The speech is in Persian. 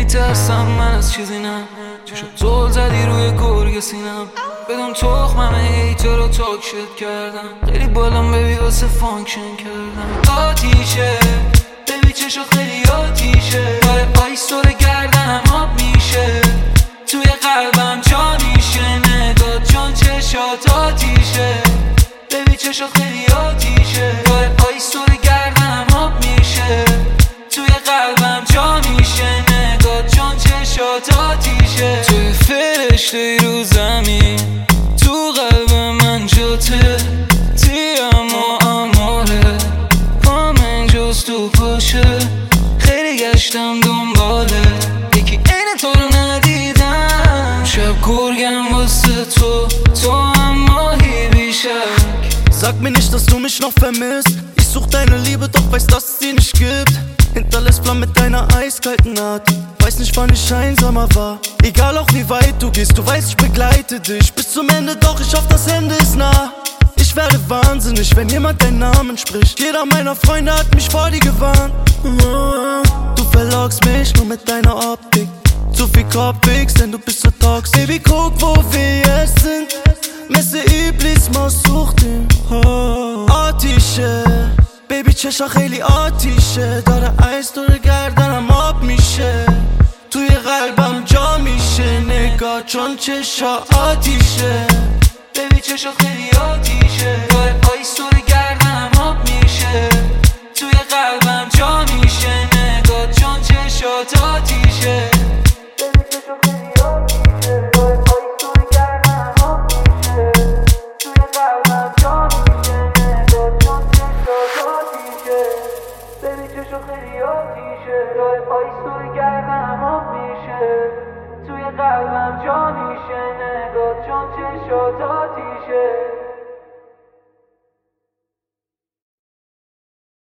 نمیترسم من از چیزی نه، چشم زل زدی روی گرگ سینم، بدون تخمم هیتر رو تاکشت کردم، خیلی بالام ببی واسه فانکشن کردم. آتیشه ببی چشم خیلی آتیشه، داره آیستور گردنم آب میشه، توی قلبم جا میشه نگاه چون چشات آتیشه. ببی چشم خیلی آتیشه، داره آیستور گردنم آب میشه، توی قلبم جا میشه نگاه چون چشات آتیشه. توی فرشته رو زمین تو قلب من جاته، تیم و اماره پامن جز تو پاشه، خیلی گشتم دنباله یکی این تو رو ندیدم. شب گرگم واسه تو هم ماهی بیشک. Sag mir nicht, dass du mich noch vermisst. Ich such deine Liebe, doch weiß, dass es sie nicht gibt. Hinterlässt Flammen mit deiner eiskalten Art. Weiß nicht, wann ich einsamer war. Egal auch wie weit du gehst, du weißt, ich begleite dich bis zum Ende, doch ich hoffe, das Ende ist nah. Ich werde wahnsinnig, wenn jemand deinen Namen spricht. Jeder meiner Freunde hat mich vor dir gewarnt. Du verlockst mich nur mit deiner Optik. Zu viel Kopfwix, denn du bist so toxisch. Baby, guck, wo wir jetzt sind. مثل ابلیس ما سوختیم. آتیشه بیبی چشا خیلی آتیشه، داره ایس دور گردنم آب میشه، توی قلبم جا میشه نگاه چون چشا آتیشه. بیبی چشا خیلی آتیشه، داره ایس دور گردنم آب میشه، توی قلبم جا میشه نگاه چون چشات آتیشه. خیلی آتیشه، داره آیستور گردنم آب میشه، توی قلبم جا میشه نگاه چون چشات آتیشه.